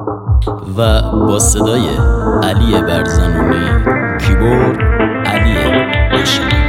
و با صدای علی برزنونی، کیبورد علی باشری.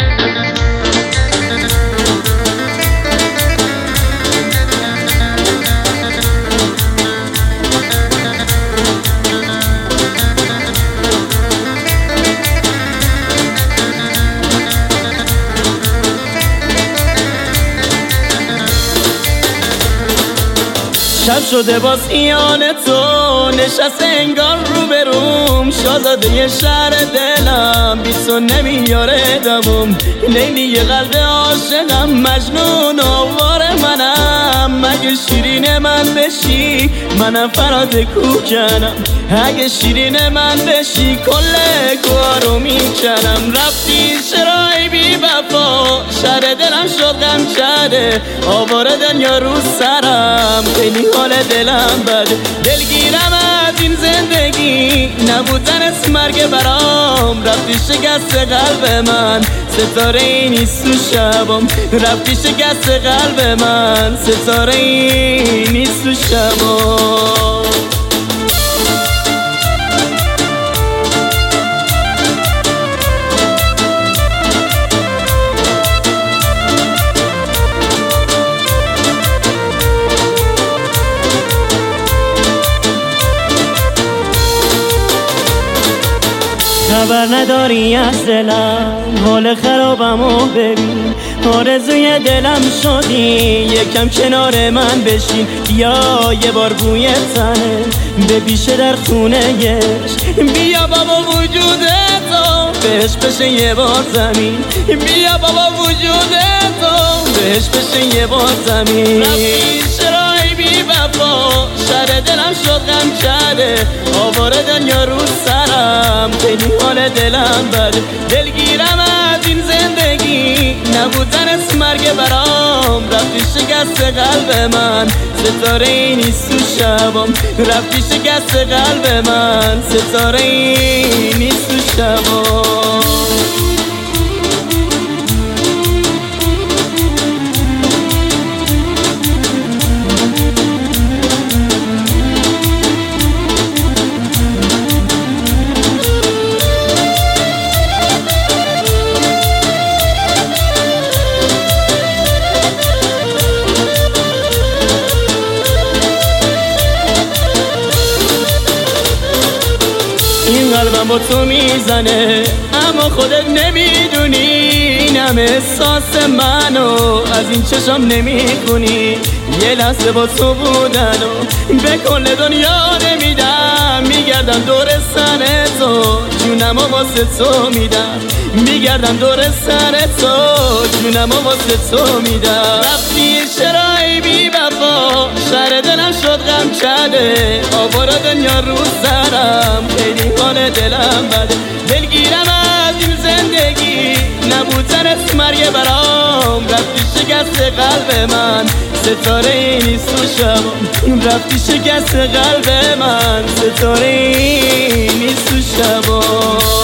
شب شده باز ایان تو نشست انگار رو بروم، شازاده شهر دلم بی تو نمیاره دموم. لیلی قلب عاشقم مجنون آوار منم، مگه شیرین من بشی منم فرات کوکنم. اگه شیرین من بشی کل کارو میکنم. رفتی چرای بی وفا شهر دلم شد غم کرده، آوار دنیا رو سرم خیلی حال دلم بده. دلگیرم از این زندگی نبودن اسم مرگ برام. رفتی شکست قلب من ستاره ای نیست تو شبام. رفتی شکست قلب من ستاره ای نیست تو شبام. خبر نداری از دلم حال خرابمو ببین، آرزوی دلم شدی یکم کنار من بشین. بیا یه بار بوی تنه بپیشه در خونه گش، بیا بابا وجود تو بهش بشه یه بار زمین. بیا بابا وجود تو بهش بشه یه بار زمین. رفتی چرای بی وفا شهر دلم شد غم کرده، آوار دنیا رو سرم خیلی حال دلم بده. دلگیرم از این زندگی نبودن اسم مرگ برام. رفتی شکست قلب من ستاره ای نیست تو شبام. رفتی شکست قلب من ستاره ای نیست تو شبام. این قلبم با تو میزنه اما خودت نمیدونی، اینم احساس منو از این چشم نمیخونی. یه لحظه با تو بودن و به کل دنیا نمیدم، میگردم دور سر تو جونم و واسه تو میدم. میگردم دور سر تو جونم و واسه تو میدم. رفتی چرای بی وفا شهر دلم شد غم کرده، آوار دنیا رو سرم خیلی حال دلم بده. دلگیرم از این زندگی نبودن اسم مرگ برام. رفتی شکست قلب من ستاره ای نیست تو شبام. رفتی شکست قلب من ستاره ای نیست تو شبام.